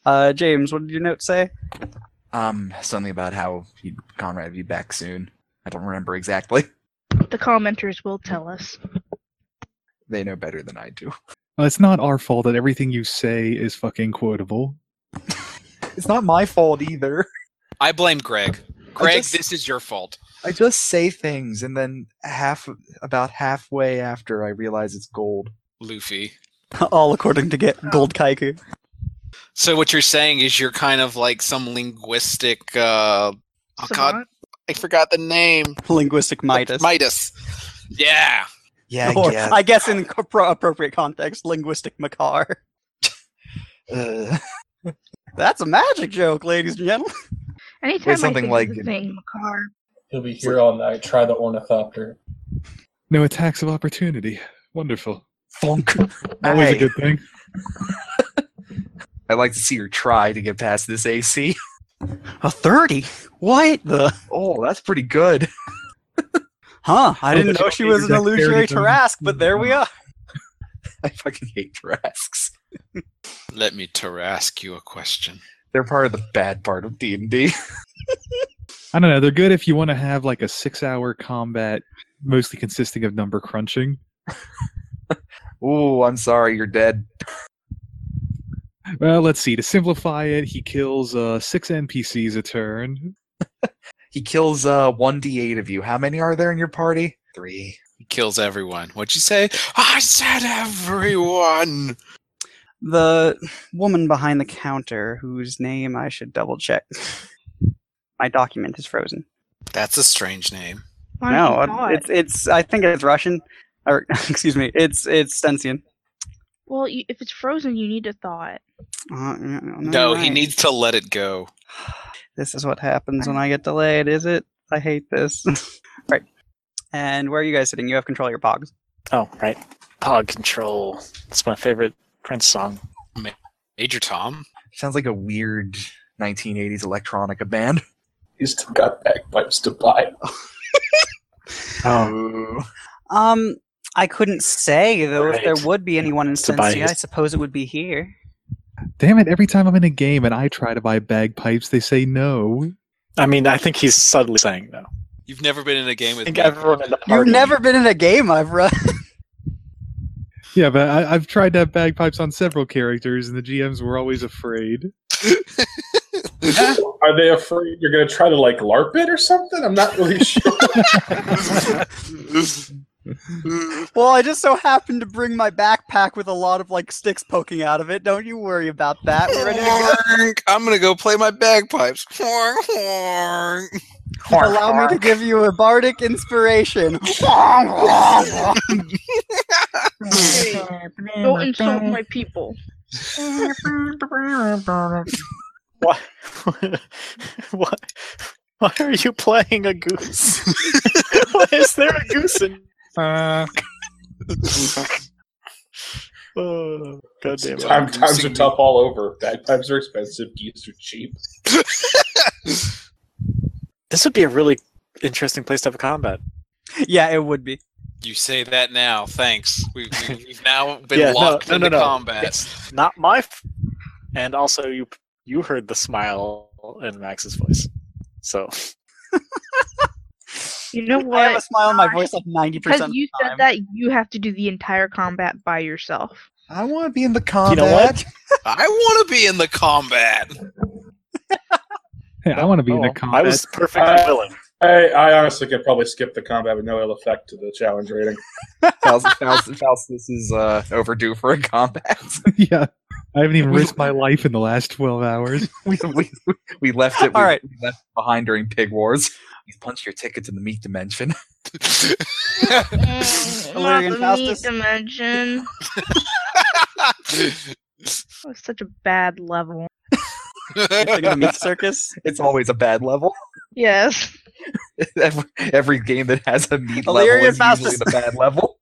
James, what did your note say? Something about how Conrad would be back soon. I don't remember exactly. The commenters will tell us. They know better than I do. Well, it's not our fault that everything you say is fucking quotable. It's not my fault either. I blame Greg. Greg, this is your fault. I just say things, and then about halfway after, I realize it's gold. Luffy. All according to get Gold Kaiku. So what you're saying is you're kind of like some linguistic... oh god, I forgot the name. Linguistic Midas. Midas. Yeah. Yeah, Or, I guess in appropriate context, linguistic Makar. That's a magic joke, ladies and gentlemen. Anytime something I think like of the thing, Makar. He'll be here all night. Try the ornithopter. No attacks of opportunity. Wonderful. Funk. Always a good thing. I'd like to see her try to get past this AC. A 30? What the? Oh, that's pretty good. Huh, I didn't know but she was an illusionary dexterity. Tarask, but there we are. I fucking hate Tarasks. Let me ask you a question. They're part of the bad part of D&D. I don't know. They're good if you want to have like a 6-hour combat, mostly consisting of number crunching. Ooh, I'm sorry, you're dead. Well, let's see. To simplify it, he kills 6 NPCs a turn. He kills 1d8 of you. How many are there in your party? 3. He kills everyone. What'd you say? I said everyone! The woman behind the counter, whose name I should double check. My document is frozen. That's a strange name. Why don't you No, thaw it? it's. I think it's Russian, or excuse me, it's Stensian. Well, if it's frozen, you need to thaw it. No, he needs to let it go. This is what happens when I get delayed, is it? I hate this. Right. And where are you guys sitting? You have control of your pogs. Oh, right. Pog Control. It's my favorite Prince song. Major Tom? Sounds like a weird 1980s electronica band. He's still got bagpipes to buy. Oh. I couldn't say, though, Right. if there would be anyone in To buy Sensia. his- I suppose it would be here. Damn it, every time I'm in a game and I try to buy bagpipes, they say no. I mean, I think he's subtly saying no. You've never been in a game I with think me. everyone in the party... You've never been in a game I've run. Yeah, but I've tried to have bagpipes on several characters, and the GMs were always afraid. Are they afraid you're going to try to, like, LARP it or something? I'm not really sure. Well, I just so happened to bring my backpack with a lot of, like, sticks poking out of it. Don't you worry about that. We're ready to go. I'm gonna go play my bagpipes. Allow me to give you a bardic inspiration. Don't insult my people. What? What? Why are you playing a goose? Why is there a goose in... Oh, God damn it. Times are tough all over. Bagpipes are expensive. Geese are cheap. This would be a really interesting place to have a combat. Yeah, it would be. You say that now. Thanks. We've now been locked into combat. It's not my... And also, you heard the smile in Max's voice. So... You know I what? have a smile on my voice like 90% Because of the you time. said that, you have to do the entire combat by yourself. I want to be in the combat. You know what? I want to be in the combat. Hey, I want to be in the combat. I was perfectly willing. I honestly could probably skip the combat with no ill effect to the challenge rating. Faustus is overdue for a combat. Yeah, I haven't even risked my life in the last 12 hours. we left it. All right. We left it behind during Pig Wars. You punched your ticket to the meat dimension. Illyrian Not the meat Faustus? dimension. That was such a bad level. Thinking of Meat Circus? It's always a bad level. Yes. Every game that has a meat level Illyrian is usually Faustus. the bad level.